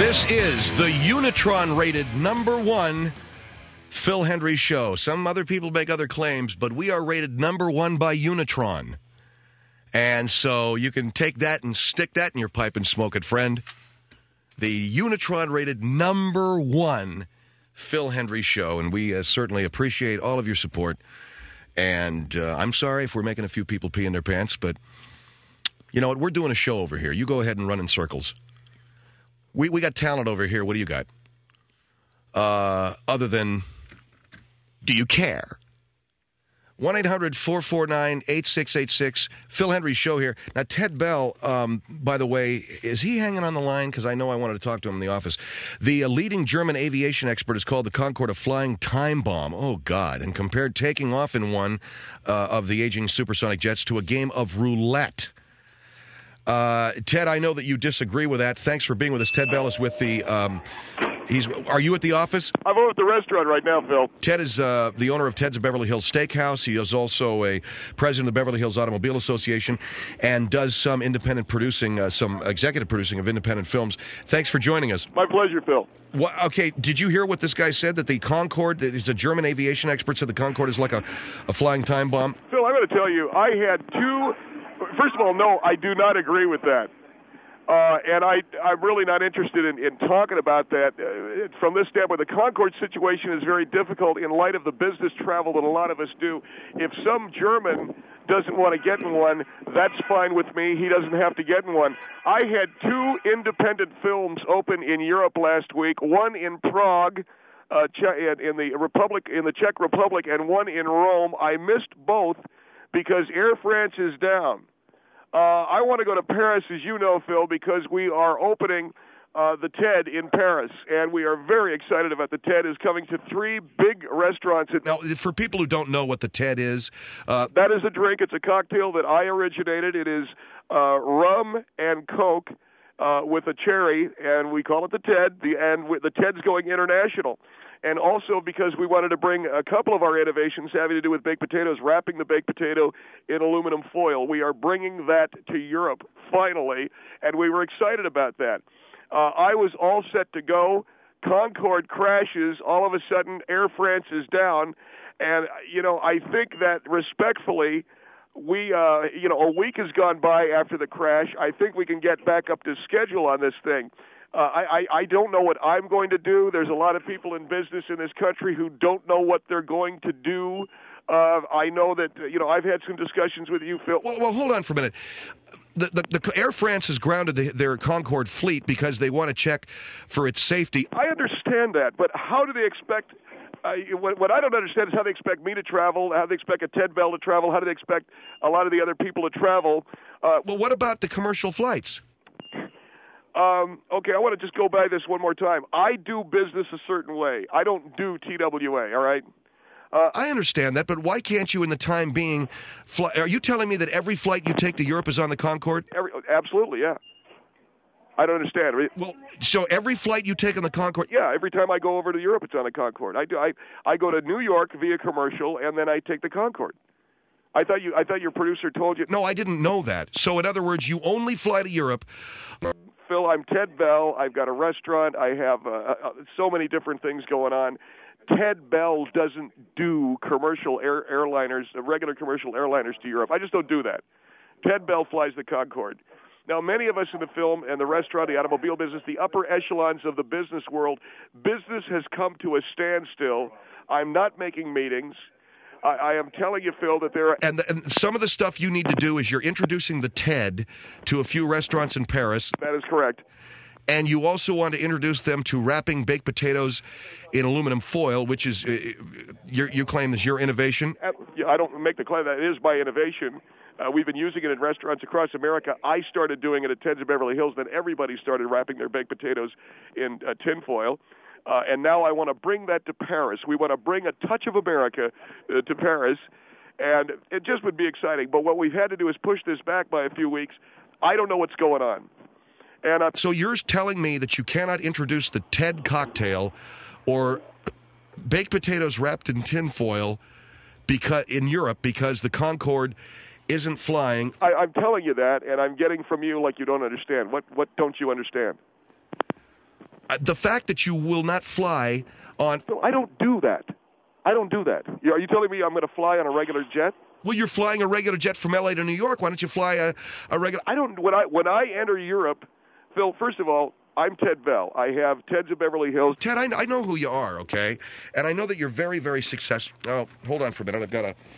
This is the Unitron-rated #1 Phil Hendrie Show. Some other people make other claims, but we are rated #1 by Unitron. And so you can take that and stick that in your pipe and smoke it, friend. The Unitron-rated #1 Phil Hendrie Show, and we certainly appreciate all of your support. And I'm sorry if we're making a few people pee in their pants, but you know what? We're doing a show over here. You go ahead and run in circles. We got talent over here. What do you got? Other than, do you care? 1-800-449-8686. Phil Hendrie Show here. Now, Ted Bell, by the way, is he hanging on the line? Because I know I wanted to talk to him in the office. The leading German aviation expert has called the Concorde a flying time bomb. Oh, God. And compared taking off in one of the aging supersonic jets to a game of roulette. Ted, I know that you disagree with that. Thanks for being with us. Ted Bell is with the... Are you at the office? I'm over at the restaurant right now, Phil. Ted is the owner of Ted's Beverly Hills Steakhouse. He is also a president of the Beverly Hills Automobile Association and does some independent producing, some executive producing of independent films. Thanks for joining us. My pleasure, Phil. Okay, did you hear what this guy said, that the Concorde, that he's a German aviation expert, said the Concorde is like a flying time bomb? Phil, I'm going to tell you, I had two... First of all, no, I do not agree with that. And I'm really not interested in talking about that from this standpoint. The Concorde situation is very difficult in light of the business travel that a lot of us do. If some German doesn't want to get in one, that's fine with me. He doesn't have to get in one. I had two independent films open in Europe last week, one in Prague, in the Czech Republic, and one in Rome. I missed both because Air France is down. I want to go to Paris, as you know, Phil, because we are opening the TED in Paris, and we are very excited about the TED. Is coming to 3 big restaurants. Now, for people who don't know what the TED is... that is a drink. It's a cocktail that I originated. It is rum and Coke with a cherry, and we call it the TED, and the TED's going international. And also because we wanted to bring a couple of our innovations having to do with baked potatoes, wrapping the baked potato in aluminum foil. We are bringing that to Europe, finally, and we were excited about that. I was all set to go. Concorde crashes. All of a sudden, Air France is down. And, I think that respectfully, a week has gone by after the crash. I think we can get back up to schedule on this thing. I don't know what I'm going to do. There's a lot of people in business in this country who don't know what they're going to do. I know that, I've had some discussions with you, Phil. Well, hold on for a minute. The Air France has grounded their Concorde fleet because they want to check for its safety. I understand that, but how do they expect... what I don't understand is how they expect me to travel, how they expect a Ted Bell to travel, how do they expect a lot of the other people to travel. Well, what about the commercial flights? Okay, I want to just go by this one more time. I do business a certain way. I don't do TWA, all right? I understand that, but why can't you in the time being fly? Are you telling me that every flight you take to Europe is on the Concorde? Absolutely, yeah. I don't understand. Well, so every flight you take on the Concorde? Yeah, every time I go over to Europe, it's on the Concorde. I go to New York via commercial, and then I take the Concorde. I thought your producer told you. No, I didn't know that. So, in other words, you only fly to Europe. Phil, I'm Ted Bell. I've got a restaurant. I have so many different things going on. Ted Bell doesn't do commercial airliners, regular commercial airliners to Europe. I just don't do that. Ted Bell flies the Concorde. Now, many of us in the film and the restaurant, the automobile business, the upper echelons of the business world, business has come to a standstill. I'm not making meetings. I am telling you, Phil, that there are... And some of the stuff you need to do is you're introducing the TED to a few restaurants in Paris. That is correct. And you also want to introduce them to wrapping baked potatoes in aluminum foil, which is, you claim is your innovation? I don't make the claim that it is my innovation. We've been using it in restaurants across America. I started doing it at Ted's of Beverly Hills. Then everybody started wrapping their baked potatoes in tinfoil. And now I want to bring that to Paris. We want to bring a touch of America to Paris. And it just would be exciting. But what we've had to do is push this back by a few weeks. I don't know what's going on. And so you're telling me that you cannot introduce the TED cocktail or baked potatoes wrapped in tinfoil in Europe because the Concorde isn't flying. I'm telling you that, and I'm getting from you like you don't understand. What don't you understand? The fact that you will not fly on... Phil, I don't do that. I don't do that. Are you telling me I'm going to fly on a regular jet? Well, you're flying a regular jet from L.A. to New York. Why don't you fly a regular... I don't. When I enter Europe, Phil, first of all, I'm Ted Bell. I have Ted's of Beverly Hills. Ted, I know who you are, okay? And I know that you're very, very successful. Oh, hold on for a minute.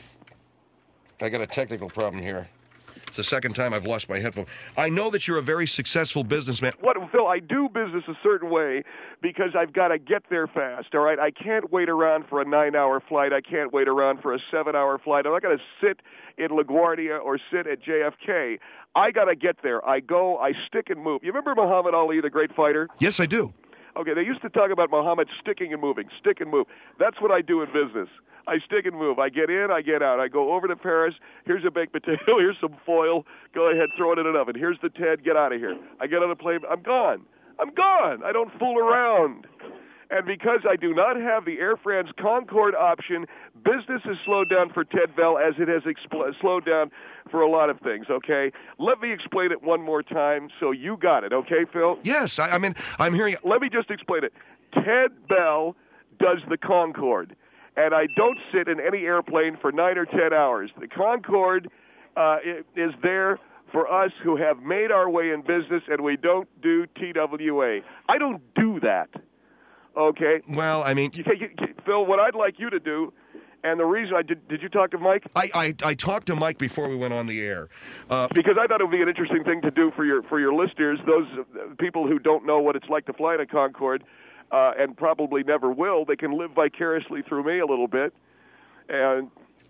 I got a technical problem here. It's the second time I've lost my headphone. I know that you're a very successful businessman. What, Phil, I do business a certain way because I've got to get there fast, all right? I can't wait around for a 9-hour flight. I can't wait around for a 7-hour flight. I'm not going to sit in LaGuardia or sit at JFK. I got to get there. I go, I stick and move. You remember Muhammad Ali, the great fighter? Yes, I do. Okay, they used to talk about Muhammad sticking and moving, stick and move. That's what I do in business. I stick and move. I get in, I get out. I go over to Paris. Here's a baked potato. Here's some foil. Go ahead, throw it in an oven. Here's the Ted. Get out of here. I get on a plane. I'm gone. I'm gone. I don't fool around. And because I do not have the Air France Concorde option, business has slowed down for Ted Bell as it has slowed down for a lot of things, okay? Let me explain it one more time so you got it, okay, Phil? Yes, I mean, I'm hearing... Let me just explain it. Ted Bell does the Concorde, and I don't sit in any airplane for 9 or 10 hours. The Concorde is there for us who have made our way in business, and we don't do TWA. I don't do that. Okay. Well, I mean, Phil, what I'd like you to do, and the reason did you talk to Mike? I talked to Mike before we went on the air because I thought it would be an interesting thing to do for your listeners, those people who don't know what it's like to fly in a Concorde, and probably never will. They can live vicariously through me a little bit, and.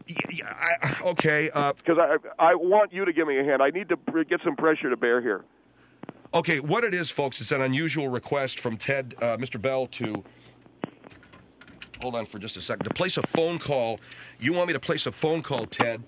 Okay. Because I want you to give me a hand. I need to get some pressure to bear here. Okay, what it is, folks, it's an unusual request from Ted, Mr. Bell, to, hold on for just a second, to place a phone call. You want me to place a phone call, Ted,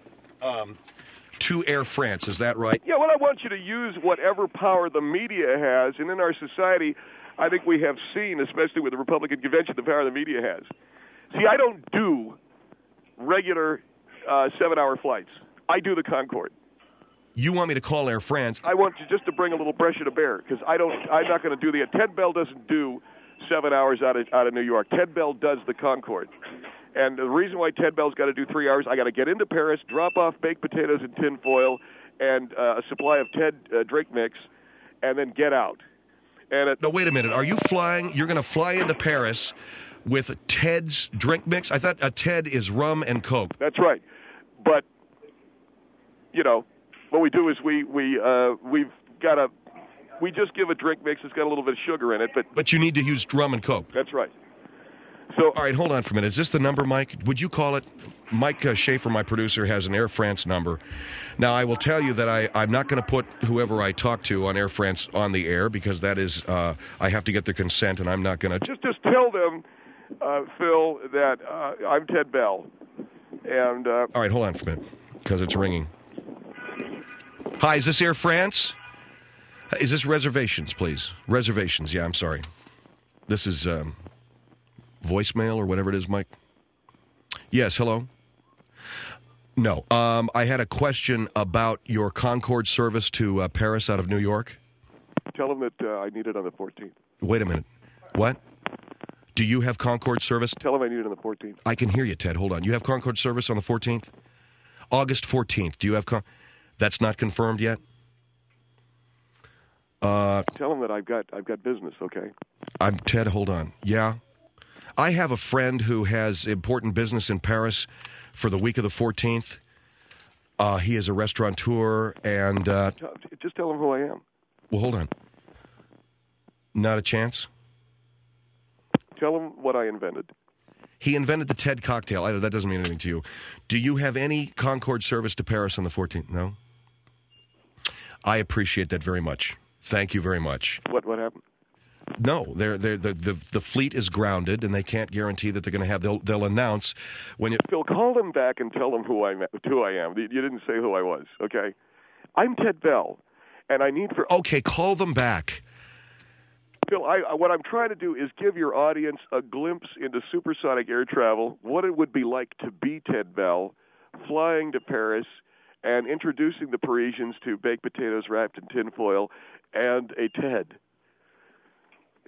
to Air France, is that right? Yeah, well, I want you to use whatever power the media has, and in our society, I think we have seen, especially with the Republican convention, the power the media has. See, I don't do regular 7-hour flights. I do the Concorde. You want me to call Air France? I want you just to bring a little pressure to bear, because I'm not going to do the. Ted Bell doesn't do 7 hours out of New York. Ted Bell does the Concorde, and the reason why Ted Bell's got to do 3 hours, I got to get into Paris, drop off baked potatoes in tin foil, and a supply of Ted drink mix, and then get out. And no, wait a minute. Are you flying? You're going to fly into Paris with Ted's drink mix? I thought a Ted is rum and Coke. That's right, but you know. What we do is we just give a drink mix that's got a little bit of sugar in it, but you need to use rum and Coke. That's right. So all right, hold on for a minute. Is this the number, Mike? Would you call it? Mike Schaefer, my producer, has an Air France number. Now I will tell you that I'm not going to put whoever I talk to on Air France on the air because that is I have to get their consent, and I'm not going to just tell them, Phil, that I'm Ted Bell, and all right, hold on for a minute because it's ringing. Hi, is this Air France? Is this reservations, please? Reservations, yeah, I'm sorry. This is voicemail or whatever it is, Mike? Yes, hello? No. I had a question about your Concorde service to Paris out of New York. Tell them that I need it on the 14th. Wait a minute. What? Do you have Concorde service? Tell them I need it on the 14th. I can hear you, Ted. Hold on. You have Concorde service on the 14th? August 14th. Do you have That's not confirmed yet? Tell them that I've got business, okay? I'm Ted, hold on. Yeah. I have a friend who has important business in Paris for the week of the 14th. He is a restaurateur and... just tell him who I am. Well, hold on. Not a chance? Tell him what I invented. He invented the Ted cocktail. That doesn't mean anything to you. Do you have any Concorde service to Paris on the 14th? No? I appreciate that very much. Thank you very much. What happened? No, the fleet is grounded, and they can't guarantee that they're going to have. They'll announce when you. Phil, call them back and tell them who I am. You didn't say who I was. Okay, I'm Ted Bell, and I need for. Okay, call them back. Phil, what I'm trying to do is give your audience a glimpse into supersonic air travel, what it would be like to be Ted Bell, flying to Paris, and introducing the Parisians to baked potatoes wrapped in tinfoil and a Ted.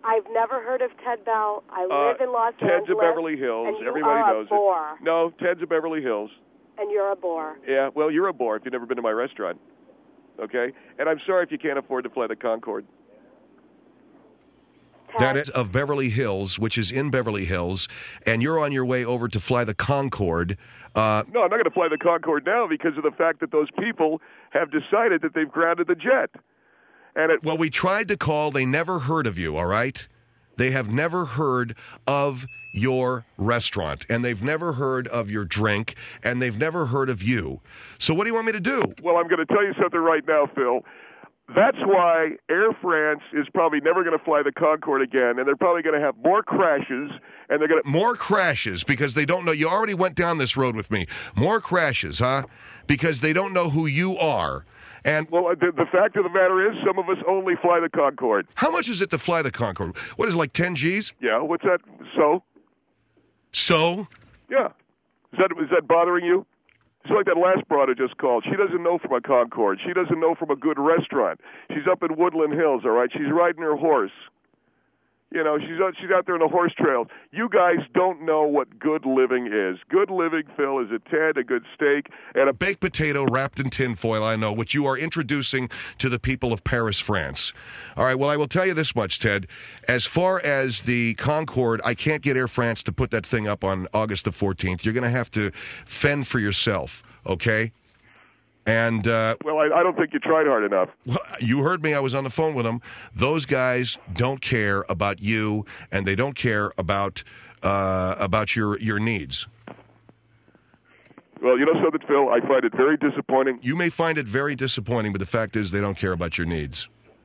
I've never heard of Ted Bell. I live in Los Ted's Angeles. Ted's of Beverly Hills. And Everybody knows a bore. it. No, Ted's of Beverly Hills. And you're a bore. Yeah, well, you're a bore if you've never been to my restaurant. Okay? And I'm sorry if you can't afford to fly the Concorde. That is of Beverly Hills, which is in Beverly Hills, and you're on your way over to fly the Concorde. No, I'm not going to fly the Concorde now because of the fact that those people have decided that they've grounded the jet. Well, we tried to call. They never heard of you, all right? They have never heard of your restaurant, and they've never heard of your drink, and they've never heard of you. So what do you want me to do? Well, I'm going to tell you something right now, Phil. That's why Air France is probably never going to fly the Concorde again, and they're probably going to have more crashes, and they're going to... More crashes, because they don't know... You already went down this road with me. More crashes, huh? Because they don't know who you are. And well, the fact of the matter is, some of us only fly the Concorde. How much is it to fly the Concorde? What is it, like 10 G's? Yeah, what's that? So? So? Yeah. Is that bothering you? It's like that last broad I just called. She doesn't know from a Concorde. She doesn't know from a good restaurant. She's up in Woodland Hills, all right? She's riding her horse. You know, she's out there on the horse trail. You guys don't know what good living is. Good living, Phil, is a Ted, a good steak, and a baked potato wrapped in tinfoil, I know, which you are introducing to the people of Paris, France. All right, well, I will tell you this much, Ted. As far as the Concorde, I can't get Air France to put that thing up on August the 14th. You're going to have to fend for yourself, okay? And well, I don't think you tried hard enough. Well, you heard me. I was on the phone with them. Those guys don't care about you, and they don't care about your needs. Well, you know something, Phil? I find it very disappointing. You may find it very disappointing, but the fact is they don't care about your needs.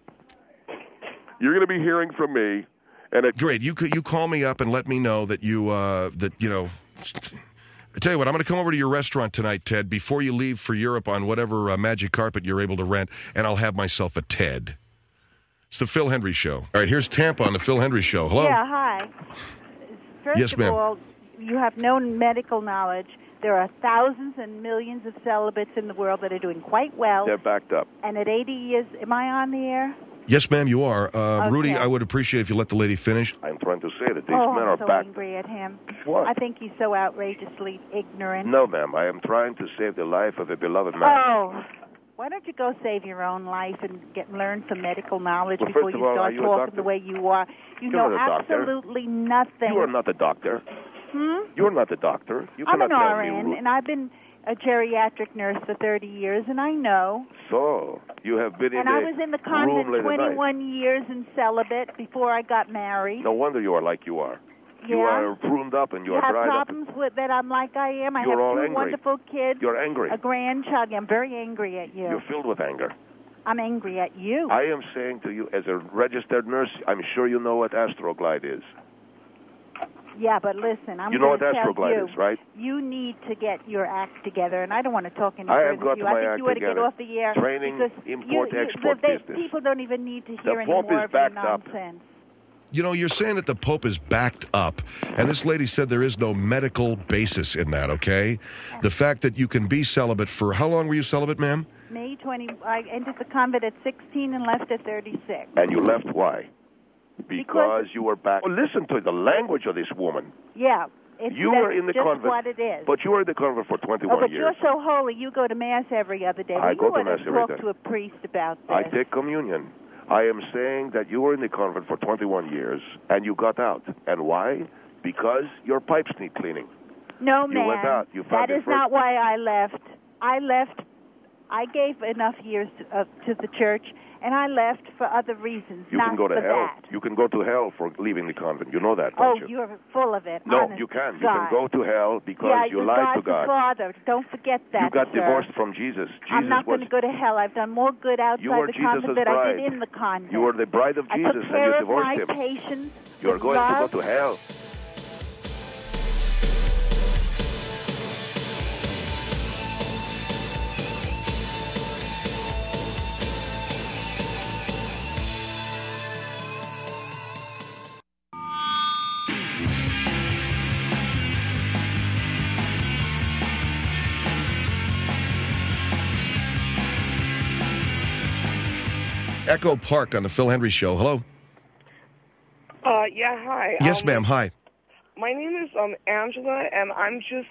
You're going to be hearing from me, and great. You call me up and let me know that you know. I tell you what, I'm going to come over to your restaurant tonight, Ted, before you leave for Europe on whatever magic carpet you're able to rent, and I'll have myself a Ted. It's the Phil Hendry Show. All right, here's Tampa on the Phil Hendry Show. Hello? Yeah, hi. First of all, you have no medical knowledge. There are thousands and millions of celibates in the world that are doing quite well. They're backed up. And at 80 years, am I on the air? Yes, ma'am, you are. Okay. Rudy, I would appreciate if you let the lady finish. I'm trying to say that these men are I'm so angry at him. What? I think he's so outrageously ignorant. No, ma'am. I am trying to save the life of a beloved man. Oh, why don't you go save your own life and learn some medical knowledge before you start talking the way you are? You know absolutely nothing. You are not a doctor. You're not a doctor. You I'm cannot an tell RN, me. and I've been a geriatric nurse for 30 years, and I know. So, you have been and I was in the convent 21 years in celibate before I got married. No wonder you are like you are. Yeah. You are pruned up and you are dried up. You have problems with that I'm like I am. I have two wonderful kids. You're angry. A grandchild. I'm very angry at you. You're filled with anger. I'm angry at you. I am saying to you, as a registered nurse, I'm sure you know what Astroglide is. Yeah, but listen, you know what Astroglide is, right? You need to get your act together, and I don't want to talk any I further have got with you. my I think act you ought to together. get off the air. Training, import, export business. People don't even need to hear any Pope more is of your backed up. nonsense. You know, you're saying that the Pope is backed up, and this lady said there is no medical basis in that, okay? The fact that you can be celibate for... How long were you celibate, ma'am? May 20... I entered the convent at 16 and left at 36. And you left why? Because you were back... Well, listen to the language of this woman. Yeah. You were in the just convent. What it is. But you were in the convent for 21 but years. You're so holy. You go to Mass every other day. I go to Mass every day. You talk to a priest about this. I take communion. I am saying that you were in the convent for 21 years, and you got out. And why? Because your pipes need cleaning. No, you went out. You found that is not why I left. I gave enough years to the church, and I left for other reasons. You can go to hell. You can go to hell for leaving the convent. You know that, don't you? You're full of it. No, you can. You can go to hell because you lied to God. Father. Don't forget that. You got divorced from Jesus. I'm not going to go to hell. I've done more good outside the convent than I did in the convent. You were the bride of Jesus, and you divorced him. I took care of my patients. You're going to go to hell. Echo Park on the Phil Hendry Show. Hello. Yeah, hi. Yes, ma'am. Hi. My name is Angela, and I'm just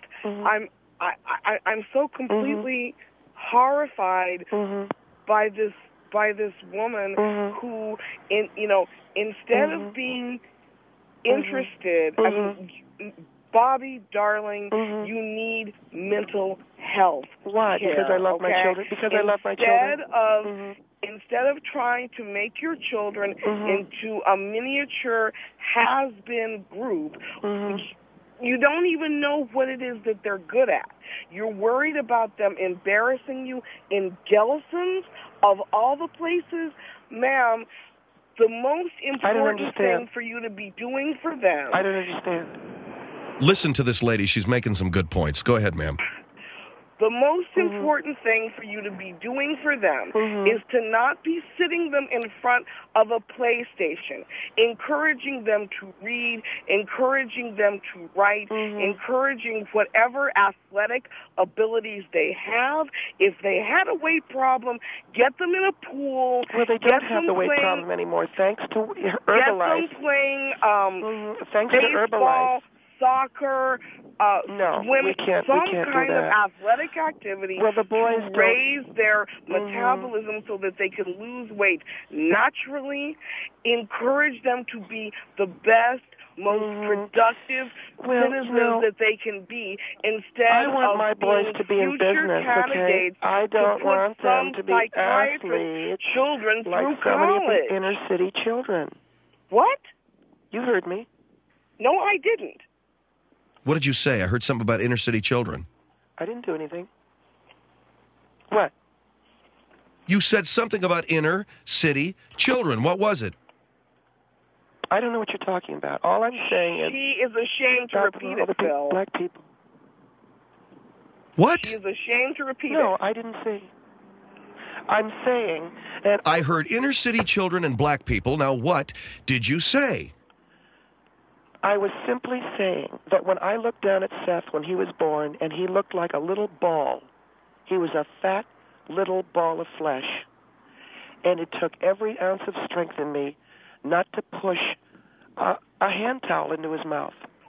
I'm so completely horrified by this woman who, instead of being interested, I mean, Bobby, darling, you need mental health. Why? care, because I love my children. Because I love my children. Instead of trying to make your children into a miniature has-been group, you don't even know what it is that they're good at. You're worried about them embarrassing you in Gelson's, of all the places. Ma'am, the most important thing for you to be doing for them... I don't understand. Listen to this lady. She's making some good points. Go ahead, ma'am. The most important thing for you to be doing for them is to not be sitting them in front of a PlayStation, encouraging them to read, encouraging them to write, encouraging whatever athletic abilities they have. If they had a weight problem, get them in a pool. Well, they don't have the weight problem anymore, thanks to Herbalife. Get them playing thanks baseball, to Herbalife. Soccer, we can't some do kind of that. athletic activity the boys to raise their metabolism so that they can lose weight naturally. Encourage them to be the best, most productive citizens that they can be, instead I want of my boys being to be in future business, candidates okay? I don't to put want them to be athletes children like through so many college. inner city children. What? You heard me. No, I didn't. What did you say? I heard something about inner city children. I didn't do anything. What? You said something about inner city children. What was it? I don't know what you're talking about. All I'm saying is... She is ashamed to repeat it, Phil. Black people. What? She is ashamed to repeat it. No, I didn't say... I'm saying that... I heard inner city children and black people. Now, what did you say? I was simply saying that when I looked down at Seth when he was born and he looked like a little ball, he was a fat little ball of flesh. And it took every ounce of strength in me not to push a hand towel into his mouth.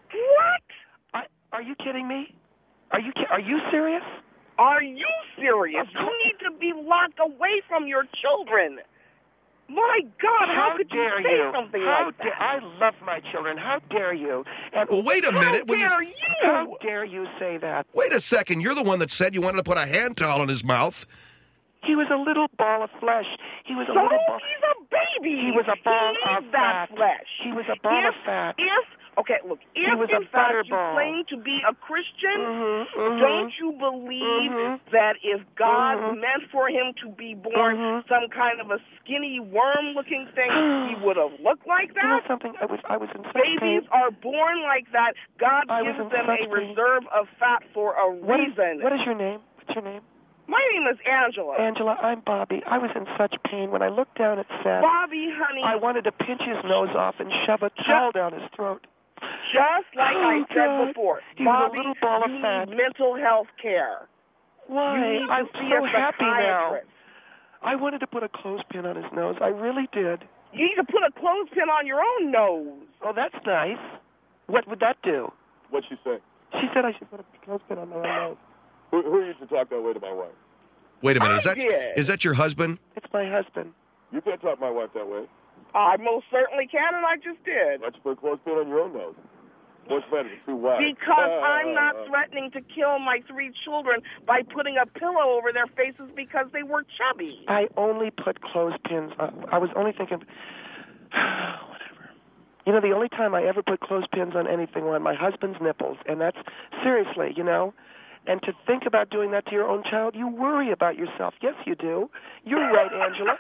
What? Are you kidding me? Are you serious? Are you serious? You need to be locked away from your children. My God, how could you say something like that? I love my children. How dare you? And well, wait a minute. How dare you say that? Wait a second. You're the one that said you wanted to put a hand towel in his mouth. He was a little ball of flesh. He was a little ball. He's a baby. He was a ball of fat. Flesh. He was a ball of fat. If in fact you claim to be a Christian, don't you believe that if God meant for him to be born some kind of a skinny worm-looking thing, he would have looked like that? You know something? I was in such Babies pain. are born like that. God gives them a reserve of fat for a reason. What is your name? What's your name? My name is Angela. Angela, I'm Bobby. I was in such pain when I looked down at Seth. Bobby, honey. I wanted to pinch his nose off and shove a towel down his throat. Just like I said before, he Bobby, was a little ball of fat. Need mental health care. Why? I'm so happy now. psychiatrist. I wanted to put a clothespin on his nose. I really did. You need to put a clothespin on your own nose. Oh, that's nice. What would that do? What'd she say? She said I should put a clothespin on my own nose. Who are you to talk that way to my wife? Wait a minute. Is that your husband? It's my husband. You can't talk to my wife that way. I most certainly can, and I just did. Why don't you put a clothespin on your own nose? What's better, the true wife? Because I'm not threatening to kill my 3 children by putting a pillow over their faces because they were chubby. I only put clothespins. I was only thinking, whatever. You know, the only time I ever put clothespins on anything were on my husband's nipples, and that's seriously, you know. And to think about doing that to your own child, you worry about yourself. Yes, you do. You're right, Angela.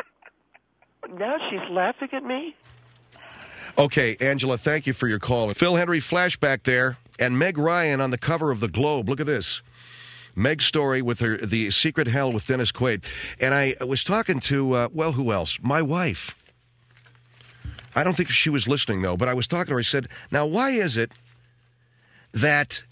Now she's laughing at me. Okay, Angela, thank you for your call. Phil Hendrie flashback there, and Meg Ryan on the cover of the Globe. Look at this. Meg's story with the secret hell with Dennis Quaid. And I was talking to, who else? My wife. I don't think she was listening, though, but I was talking to her. I said, now, why is it that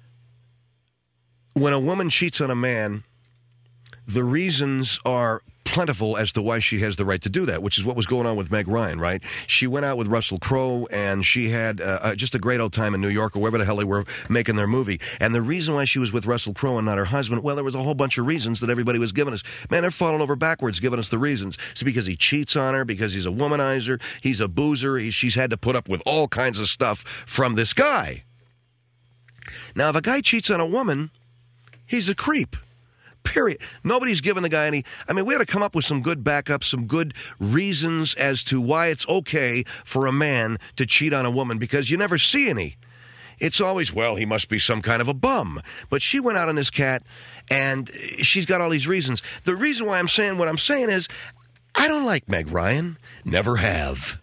when a woman cheats on a man, the reasons are plentiful as to why she has the right to do that, which is what was going on with Meg Ryan, right? She went out with Russell Crowe, and she had just a great old time in New York or wherever the hell they were making their movie. And the reason why she was with Russell Crowe and not her husband, well, there was a whole bunch of reasons that everybody was giving us. Man, they're falling over backwards giving us the reasons. It's because he cheats on her, because he's a womanizer, he's a boozer, she's had to put up with all kinds of stuff from this guy. Now, if a guy cheats on a woman, he's a creep. Period. Nobody's given the guy any... I mean, we had to come up with some good backup, some good reasons as to why it's okay for a man to cheat on a woman, because you never see any. It's always, well, he must be some kind of a bum. But she went out on this cat, and she's got all these reasons. The reason why I'm saying what I'm saying is, I don't like Meg Ryan. Never have.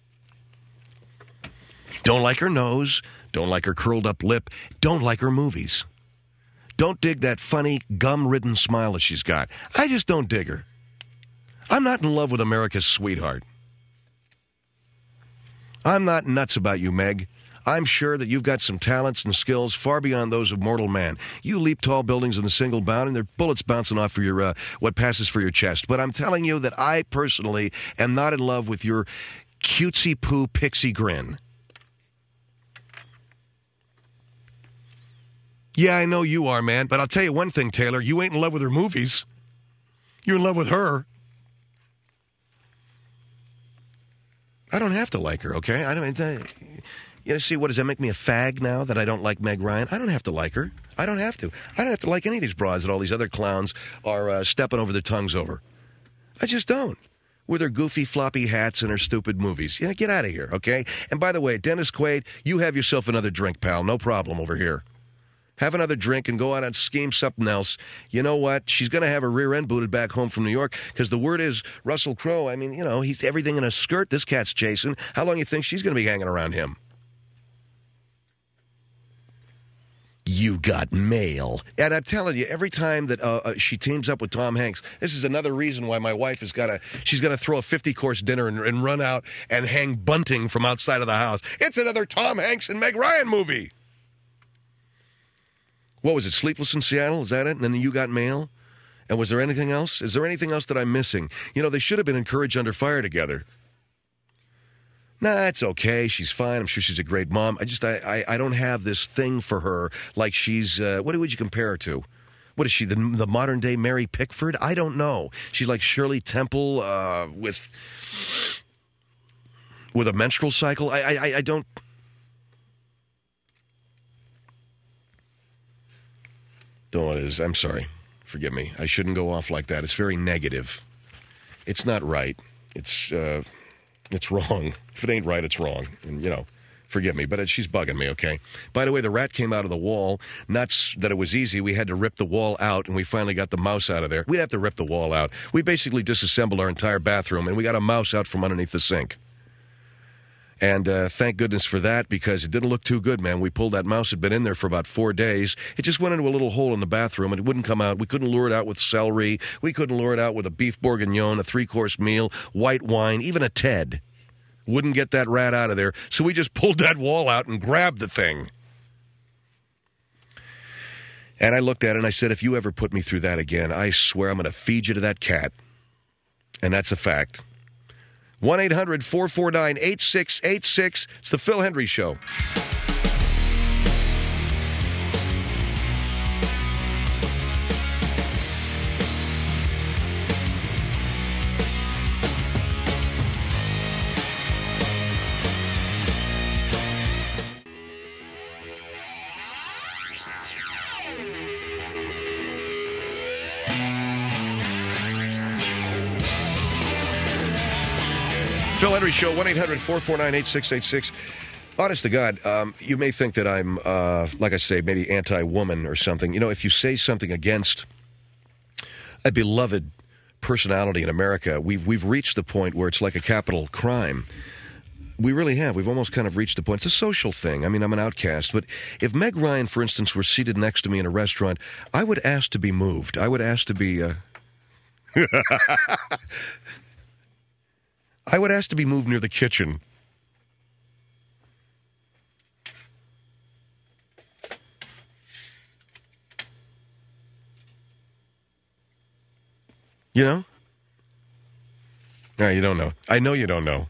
Don't like her nose. Don't like her curled up lip. Don't like her movies. Don't dig that funny, gum-ridden smile that she's got. I just don't dig her. I'm not in love with America's sweetheart. I'm not nuts about you, Meg. I'm sure that you've got some talents and skills far beyond those of mortal man. You leap tall buildings in a single bound, and there are bullets bouncing off for your what passes for your chest. But I'm telling you that I personally am not in love with your cutesy-poo pixie grin. Yeah, I know you are, man, but I'll tell you one thing, Taylor. You ain't in love with her movies. You're in love with her. I don't have to like her, okay? I don't. You know, see, what does that make me a fag now that I don't like Meg Ryan? I don't have to like her. I don't have to. I don't have to like any of these broads that all these other clowns are stepping over their tongues over. I just don't. With her goofy, floppy hats and her stupid movies. Yeah, get out of here, okay? And by the way, Dennis Quaid, you have yourself another drink, pal. No problem over here. Have another drink and go out and scheme something else. You know what? She's going to have her rear end booted back home from New York, because the word is Russell Crowe, I mean, you know, he's everything in a skirt this cat's chasing. How long do you think she's going to be hanging around him? You got mail. And I'm telling you, every time that she teams up with Tom Hanks, this is another reason why my wife she's got to throw a 50-course dinner and run out and hang bunting from outside of the house. It's another Tom Hanks and Meg Ryan movie. What was it, Sleepless in Seattle? Is that it? And then You Got Mail? And was there anything else? Is there anything else that I'm missing? You know, they should have been in Courage Under Fire together. Nah, it's okay. She's fine. I'm sure she's a great mom. I don't have this thing for her like she's, what would you compare her to? What is she, the modern-day Mary Pickford? I don't know. She's like Shirley Temple with a menstrual cycle. I don't... Don't know what it is. I'm sorry. Forgive me. I shouldn't go off like that. It's very negative. It's not right. It's wrong. If it ain't right, it's wrong. And, you know, forgive me. But she's bugging me, okay? By the way, the rat came out of the wall. Not that it was easy. We had to rip the wall out, and we finally got the mouse out of there. We'd have to rip the wall out. We basically disassembled our entire bathroom, and we got a mouse out from underneath the sink. And thank goodness for that, because it didn't look too good, man. We pulled that mouse. It had been in there for about 4 days. It just went into a little hole in the bathroom, and it wouldn't come out. We couldn't lure it out with celery. We couldn't lure it out with a beef bourguignon, a 3-course meal, white wine, even a Ted. Wouldn't get that rat out of there. So we just pulled that wall out and grabbed the thing. And I looked at it, and I said, if you ever put me through that again, I swear I'm going to feed you to that cat. And that's a fact. 1-800-449-8686. It's the Phil Hendrie Show. Phil Hendrie Show, 1-800-449-8686. Honest to God, you may think that I'm, like I say, maybe anti-woman or something. You know, if you say something against a beloved personality in America, we've reached the point where it's like a capital crime. We really have. We've almost kind of reached the point. It's a social thing. I mean, I'm an outcast. But if Meg Ryan, for instance, were seated next to me in a restaurant, I would ask to be moved. I would ask to be... I would ask to be moved near the kitchen. You know? No, you don't know. I know you don't know.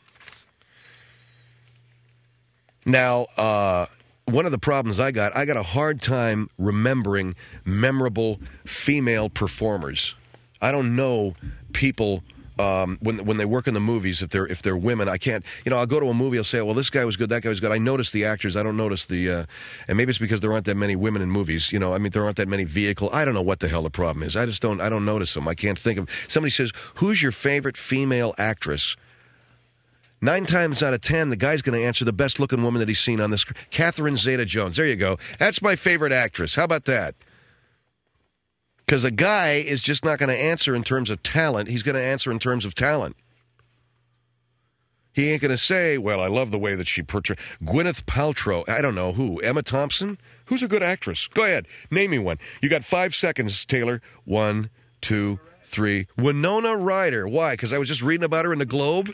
Now, one of the problems I got a hard time remembering memorable female performers. I don't know people when they work in the movies, if they're women. I can't, I'll go to a movie, I'll say, well, this guy was good, that guy was good. I notice the actors, I don't notice and maybe it's because there aren't that many women in movies. There aren't that many I don't know what the hell the problem is. I don't notice them. I can't think of. Somebody says, who's your favorite female actress? 9 times out of 10, the guy's going to answer the best-looking woman that he's seen on the screen. Catherine Zeta-Jones. There you go. That's my favorite actress. How about that? Because a guy is just not going to answer in terms of talent. He's going to answer in terms of talent. He ain't going to say, well, I love the way that she portrayed. Gwyneth Paltrow. I don't know who. Emma Thompson? Who's a good actress? Go ahead. Name me one. You got 5 seconds, Taylor. 1, 2, 3. Winona Ryder. Why? Because I was just reading about her in the Globe?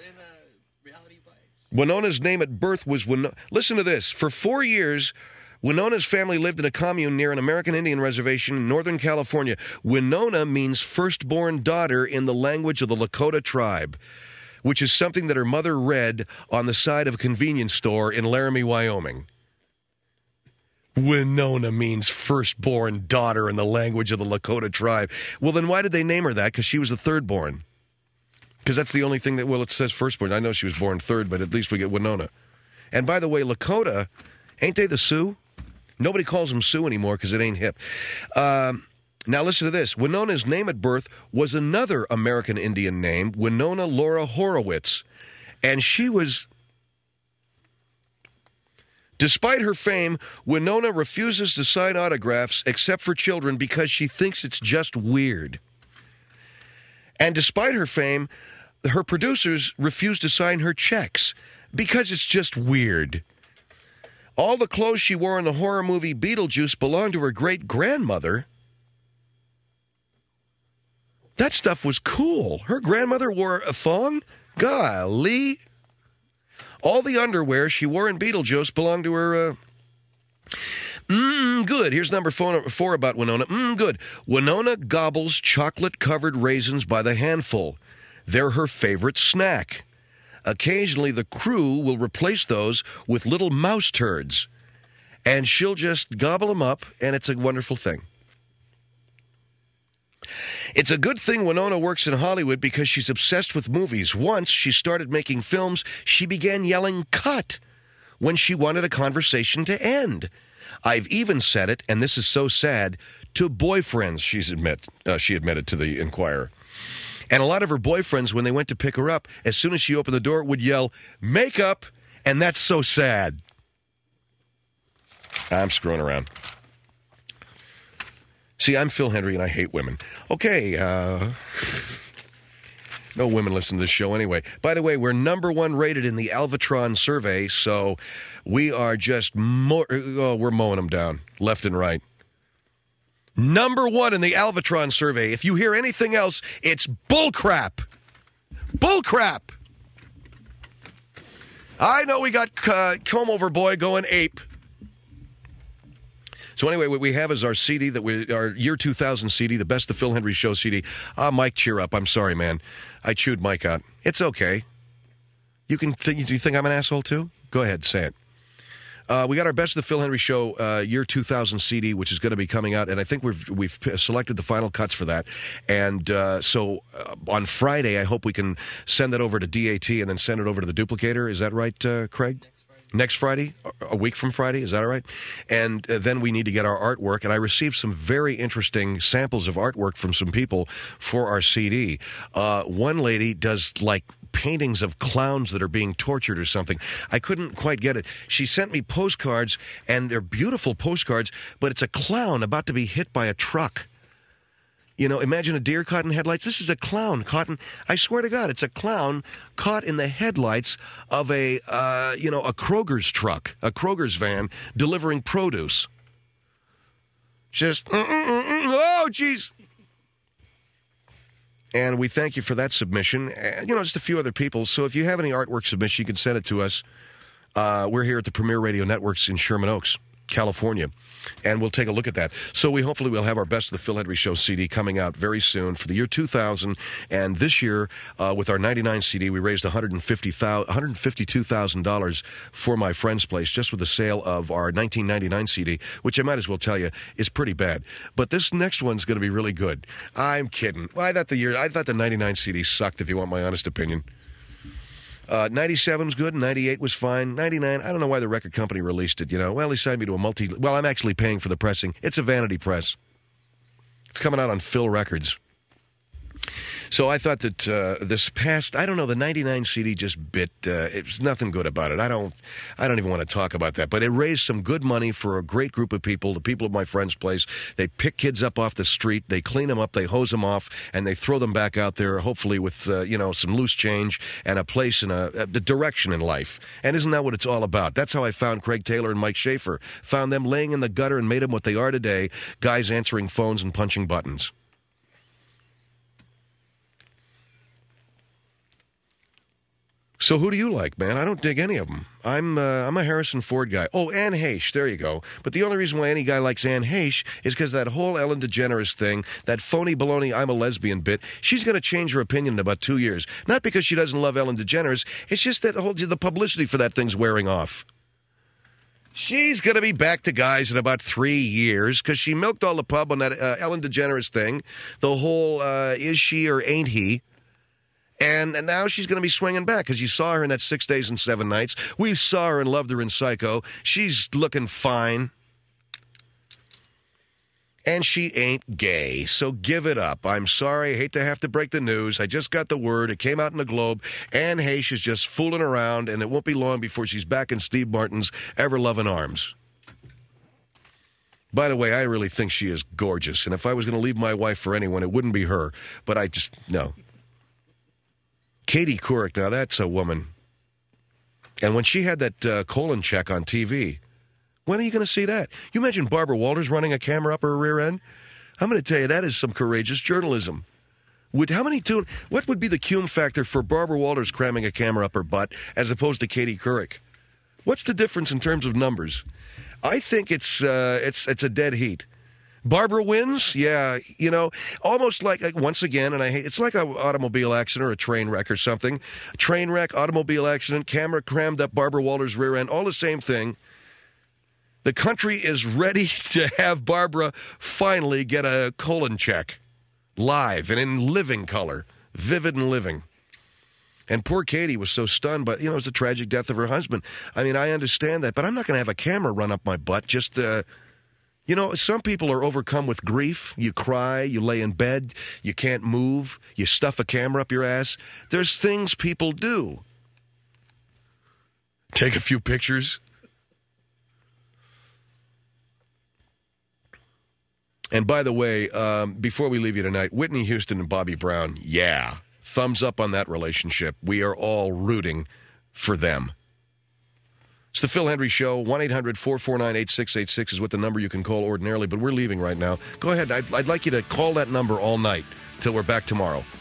Winona's name at birth was Winona. Listen to this. For 4 years, Winona's family lived in a commune near an American Indian reservation in Northern California. Winona means firstborn daughter in the language of the Lakota tribe, which is something that her mother read on the side of a convenience store in Laramie, Wyoming. Winona means firstborn daughter in the language of the Lakota tribe. Well, then why did they name her that? Because she was the thirdborn. Because that's the only thing that, it says firstborn. I know she was born third, but at least we get Winona. And by the way, Lakota, ain't they the Sioux? Nobody calls them Sioux anymore because it ain't hip. Now listen to this. Winona's name at birth was another American Indian name, Winona Laura Horowitz. And she was... Despite her fame, Winona refuses to sign autographs except for children because she thinks it's just weird. And despite her fame, her producers refuse to sign her checks because it's just weird. All the clothes she wore in the horror movie Beetlejuice belonged to her great-grandmother. That stuff was cool. Her grandmother wore a thong? Golly. All the underwear she wore in Beetlejuice belonged to her... Good. Here's number 4 about Winona. Good. Winona gobbles chocolate-covered raisins by the handful. They're her favorite snack. Occasionally, the crew will replace those with little mouse turds, and she'll just gobble them up, and it's a wonderful thing. It's a good thing Winona works in Hollywood because she's obsessed with movies. Once she started making films, she began yelling, "Cut!" when she wanted a conversation to end. I've even said it, and this is so sad, to boyfriends, she admitted to the Inquirer. And a lot of her boyfriends, when they went to pick her up, as soon as she opened the door, would yell, "Makeup!" And that's so sad. I'm screwing around. See, I'm Phil Hendry, and I hate women. Okay, no women listen to this show anyway. By the way, we're number 1 rated in the Alvatron survey, so we are just we're mowing them down left and right. Number 1 in the Alvatron survey. If you hear anything else, it's bullcrap. Bullcrap. I know we got Comb Over Boy going ape. So anyway, what we have is our CD, our year 2000 CD, the Best of Phil Hendry Show CD. Mike, cheer up. I'm sorry, man. I chewed Mike out. It's okay. You think I'm an asshole too? Go ahead, say it. We got our Best of the Phil Hendry Show year 2000 CD, which is going to be coming out, and I think we've selected the final cuts for that. And so on Friday, I hope we can send that over to DAT and then send it over to the Duplicator. Is that right, Craig? Next Friday, a week from Friday, is that all right? And then we need to get our artwork, and I received some very interesting samples of artwork from some people for our CD. One lady does, like, paintings of clowns that are being tortured or something. I couldn't quite get it. She sent me postcards, and they're beautiful postcards, but it's a clown about to be hit by a truck. Imagine a deer caught in headlights. This is a clown caught in, I swear to God, it's a clown caught in the headlights of a Kroger's truck, a Kroger's van, delivering produce. Just, oh, jeez. And we thank you for that submission. Just a few other people. So if you have any artwork submission, you can send it to us. We're here at the Premier Radio Networks in Sherman Oaks. California. And we'll take a look at that. So hopefully we'll have our Best of the Phil Hendrie Show CD coming out very soon for the year 2000. And this year, with our 99 CD, we raised $152,000 for my friend's place just with the sale of our 1999 CD, which I might as well tell you is pretty bad. But this next one's going to be really good. I'm kidding. I thought the 99 CD sucked, if you want my honest opinion. 97 was good, 98 was fine, 99, I don't know why the record company released it, Well, he signed me to well, I'm actually paying for the pressing. It's a vanity press. It's coming out on Phil Records. So I thought that the 99 CD just bit, it's nothing good about it. I don't even want to talk about that. But it raised some good money for a great group of people, the people of my friend's place. They pick kids up off the street, they clean them up, they hose them off, and they throw them back out there, hopefully with, some loose change and a place and the direction in life. And isn't that what it's all about? That's how I found Craig Taylor and Mike Schaefer. Found them laying in the gutter and made them what they are today, guys answering phones and punching buttons. So who do you like, man? I don't dig any of them. I'm a Harrison Ford guy. Oh, Anne Heche, there you go. But the only reason why any guy likes Anne Heche is because that whole Ellen DeGeneres thing, that phony baloney I'm a lesbian bit, she's going to change her opinion in about 2 years. Not because she doesn't love Ellen DeGeneres, it's just that the publicity for that thing's wearing off. She's going to be back to guys in about 3 years because she milked all the pub on that Ellen DeGeneres thing, the whole is she or ain't he. And now she's going to be swinging back because you saw her in that 6 Days and 7 Nights. We saw her and loved her in Psycho. She's looking fine. And she ain't gay, so give it up. I'm sorry, I hate to have to break the news. I just got the word. It came out in the Globe. Anne Heche is just fooling around, and it won't be long before she's back in Steve Martin's ever-loving arms. By the way, I really think she is gorgeous, and if I was going to leave my wife for anyone, it wouldn't be her. But no. Katie Couric, now that's a woman. And when she had that colon check on TV, when are you going to see that? You imagine Barbara Walters running a camera up her rear end? I'm going to tell you, that is some courageous journalism. What would be the cum factor for Barbara Walters cramming a camera up her butt as opposed to Katie Couric? What's the difference in terms of numbers? I think it's a dead heat. Barbara wins? Yeah, almost like, once again, and it's like an automobile accident or a train wreck or something. Train wreck, automobile accident, camera crammed up Barbara Walters' rear end, all the same thing. The country is ready to have Barbara finally get a colon check. Live and in living color. Vivid and living. And poor Katie was so stunned, but, it was the tragic death of her husband. I mean, I understand that, but I'm not going to have a camera run up my butt just some people are overcome with grief. You cry, you lay in bed, you can't move, you stuff a camera up your ass. There's things people do. Take a few pictures. And by the way, before we leave you tonight, Whitney Houston and Bobby Brown, yeah, thumbs up on that relationship. We are all rooting for them. It's the Phil Hendrie Show. 1-800-449-8686 is what the number you can call ordinarily, but we're leaving right now. Go ahead. I'd like you to call that number all night till we're back tomorrow.